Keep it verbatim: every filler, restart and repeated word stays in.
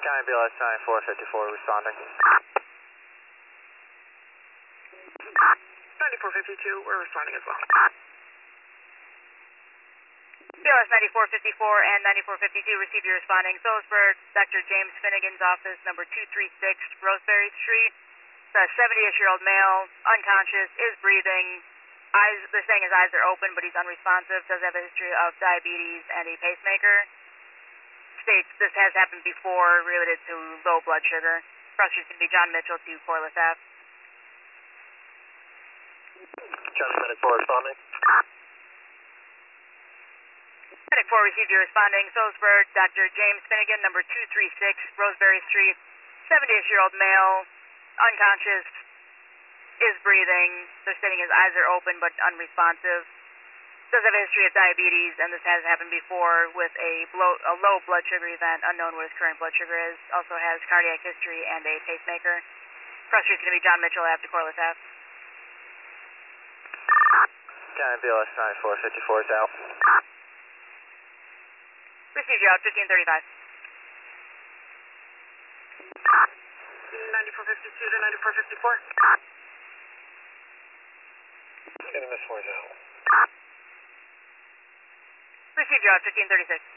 County B L S ninety-four fifty-four responding. ninety-four fifty-two, we're responding as well. B L S ninety-four fifty-four and ninety-four fifty-two, receive your responding. Phillipsburg, Doctor James Finnegan's office, number two three six Roseberry Street. The seventy-ish-year-old male, unconscious, is breathing. Eyes, they're saying his eyes are open, but he's unresponsive. Does have a history of diabetes and a pacemaker. States this has happened before related to low blood sugar. Prosecutor's going to be John Mitchell to Corliss Ave. County Medic four responding. Medic four, receive your responding. Phillipsburg, Doctor James Finnegan, number two three six Roseberry Street. seventy-ish-year-old male, unconscious, is breathing. They're stating his eyes are open but unresponsive. Does have a history of diabetes, and this has happened before with a, blow, a low blood sugar event, unknown what his current blood sugar is. Also has cardiac history and a pacemaker. Prosecutor's going to be John Mitchell after Corliss Ave. County B L S ninety-four fifty-four is out. Receive you out, fifteen thirty-five. ninety-four fifty-two to ninety-four fifty-four. N M S four is out. Receive you out, fifteen thirty-six.